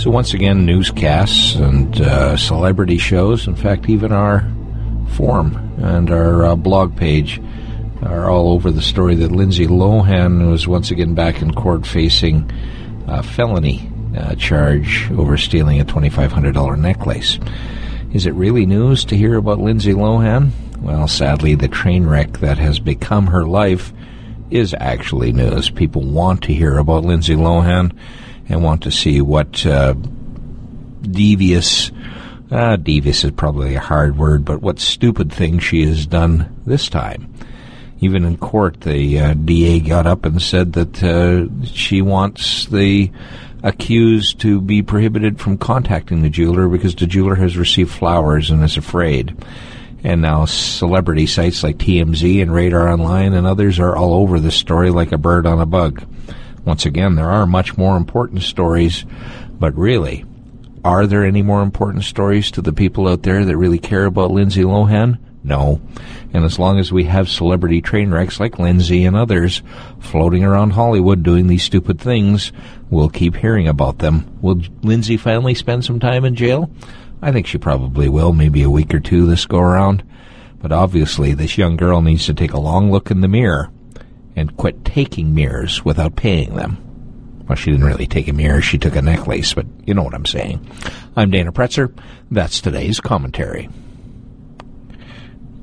So once again, newscasts and celebrity shows, in fact, even our forum and our blog page are all over the story that Lindsay Lohan was once again back in court facing a felony charge over stealing a $2,500 necklace. Is it really news to hear about Lindsay Lohan? Well, sadly, the train wreck that has become her life is actually news. People want to hear about Lindsay Lohan and want to see what devious is probably a hard word, but what stupid thing she has done this time. Even in court, the DA got up and said that she wants the accused to be prohibited from contacting the jeweler because the jeweler has received flowers and is afraid. And now celebrity sites like TMZ and Radar Online and others are all over this story like a bird on a bug. Once again, there are much more important stories, but really, are there any more important stories to the people out there that really care about Lindsay Lohan? No. And as long as we have celebrity train wrecks like Lindsay and others floating around Hollywood doing these stupid things, we'll keep hearing about them. Will Lindsay finally spend some time in jail? I think she probably will, maybe a week or two this go around. But obviously, this young girl needs to take a long look in the mirror and quit taking mirrors without paying them. Well, she didn't really take a mirror, she took a necklace, but you know what I'm saying. I'm Dana Pretzer. That's today's commentary.